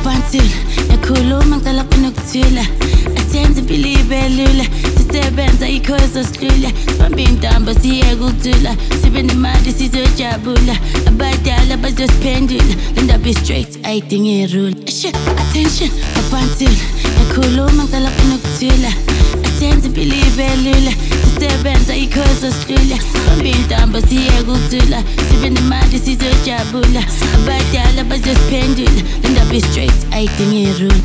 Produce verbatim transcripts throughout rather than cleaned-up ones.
Pantula, nakhuluma ngicela khona ukuthula. Asenze impilo ibe lula, sisebenza ikhozo silula. Sibambe intambo siyeke ukuthula, sibe nemali sizojabula. Abadala bazosiphendula, le ndaba i-straight ayidingi irule. Attention, Pantula, nakhuluma ngicela khona ukuthula. Asenze impilo ibe lula, sisebenza ikhozo silula. Sibambe intambo siyeke ukuthula, sibe nemali sizojabula. Abadala bazosiphendula, le ndaba i-straight ayidingi irule.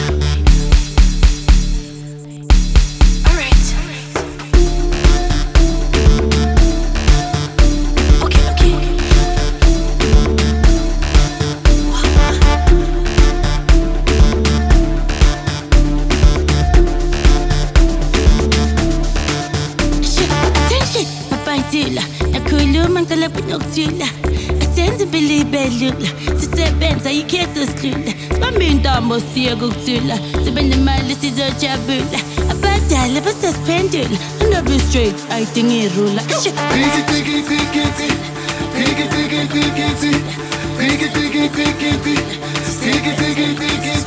Pantula, nakhuluma ngicela khona ukuthula. Asenze impilo ibe lula, sisebenza ikhozo silula. Sibambe intambo siyeke ukuthula, sibe nemali sizojabula. Abadala bazosiphendula, le ndaba i-straight ayidingi irula. Cricket, cricket, cricket, cricket, cricket, cricket, cricket, cricket, cricket, cricket, cricket, cricket, cricket.